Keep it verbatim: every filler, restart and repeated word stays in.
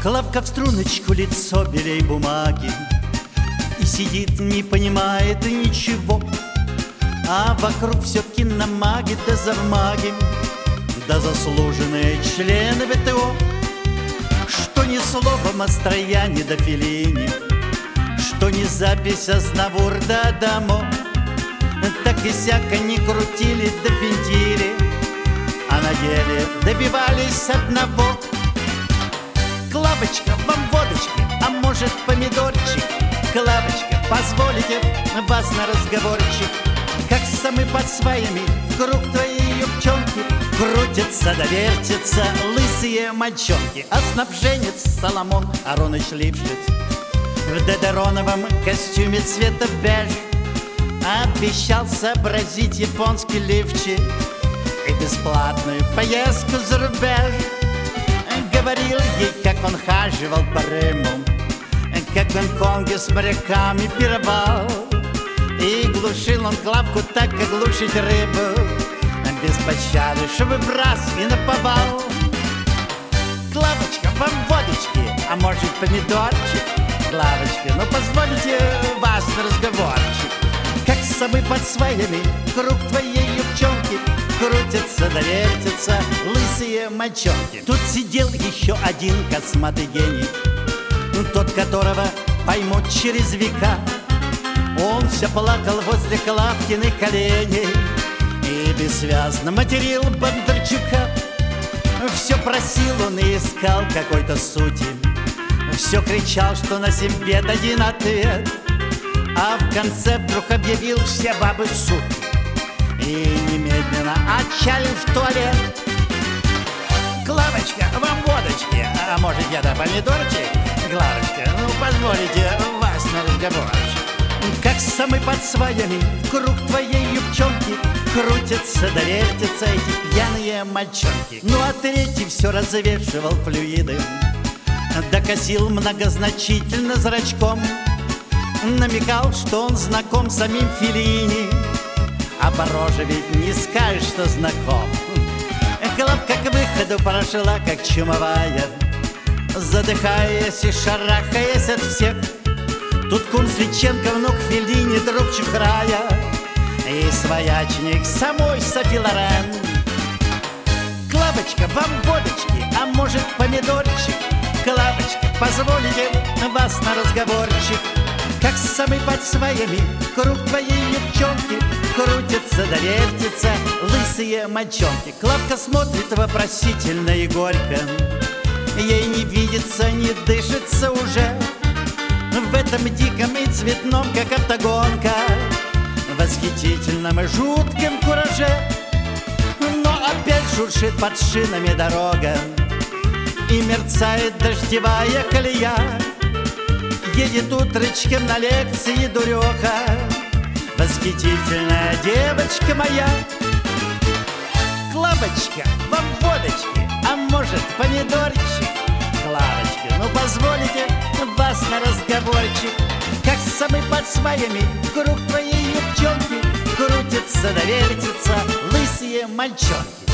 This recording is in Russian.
Клавка в струночку, лицо белей бумаги, и сидит, не понимает ничего. А вокруг все киномаги да завмаги, да заслуженные члены ВТО. Что ни слова Мастрояни да Феллини, что ни запись Азнавур да Адамо, так и сяко не крутили да финтили, а на деле добивались одного. Клавочка, вам водочки, а может помидорчик? Клавочка, позволите вас на разговорчик? Как самы под сваями в круг твоей юбчонки крутятся да вертятся лысые мальчонки. А снабженец Соломон Ароныч Лившиц в додероновом костюме цвета беж обещал сообразить японский лифчик и бесплатную поездку за рубеж. Говорил ей, как он хаживал по Риму, как в Гонконге с моряками пировал, и глушил он Клавку так, как глушить рыбу, без пощады, чтобы в раз и наповал. Клавочка, вам водочки, а может помидорчик? Клавочка, ну позвольте вас на разговорчик. Как самы под сваями круг твоей юбчонки крутятся да вертятся лысые мальчонки. Тут сидел еще один косматый гений, тот, которого поймут через века. Он все плакал возле Клавкиных коленей и бессвязно материл Бондарчука. Все просил он и искал какой-то сути, все кричал, что на себе один ответ, а в конце вдруг объявил: все бабы суки, и немедленно отчалил в туалет. Клавочка, вам водочки, а может я да помидорчик? Клавочка, ну позволите вас на разговорчик. Как самы под сваями в круг твоей юбчонки крутятся да вертятся эти пьяные мальчонки. Ну а третий все развешивал флюиды, докосил многозначительно зрачком, намекал, что он знаком с самим Феллини, а по роже ведь не скажешь, что знаком. Клавка к выходу прошла, как чумовая, задыхаясь и шарахаясь от всех. Тут кум Свеченко, внук Феллини, друг Чухрая и своячник самой Софи Лорен. Клавочка, вам водочки, а может помидорчик? Клавочка, позволите вас на разговорчик. Как самый под сваями круг твоей юбчонки крутятся да вертятся лысые мальчонки. Клавка смотрит вопросительно и горько, ей не видится, не дышится уже в этом диком и цветном, как автогонка, восхитительном и жутком кураже. Но опять шуршит под шинами дорога, и мерцает дождевая колея. Едет утречком на лекции дуреха, восхитительная девочка моя. Клавочка, вам водочки, а может помидорчик? Клавочка, ну позволите вас на разговорчик. Как самы под сваями круг твоей юбчонки крутятся да вертятся лысые мальчонки.